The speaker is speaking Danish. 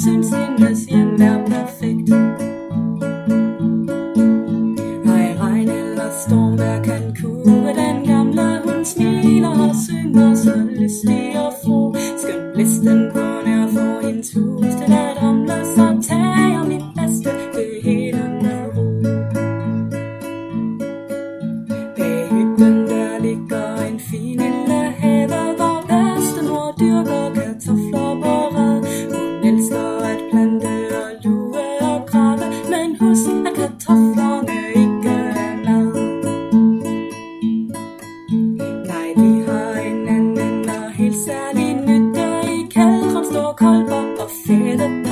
synes hendes hjem er perfekt. Ej, regn eller stormvejr kan kue den gamle. Hun smiler og synger så lystig og fro. Skønt blæsten kun er for hendes hus til at ramle, så tager mit bedste det hele med ro. Bag hytten der ligger en fin lille have, hvor bedstemor dyrker kartofler på rad. Hun elsker at plante og lue og grave, men husk at kartoflerne ikke er mad. Nej, de har en anden og helt særlig nytte. I kældre står kolber og fætte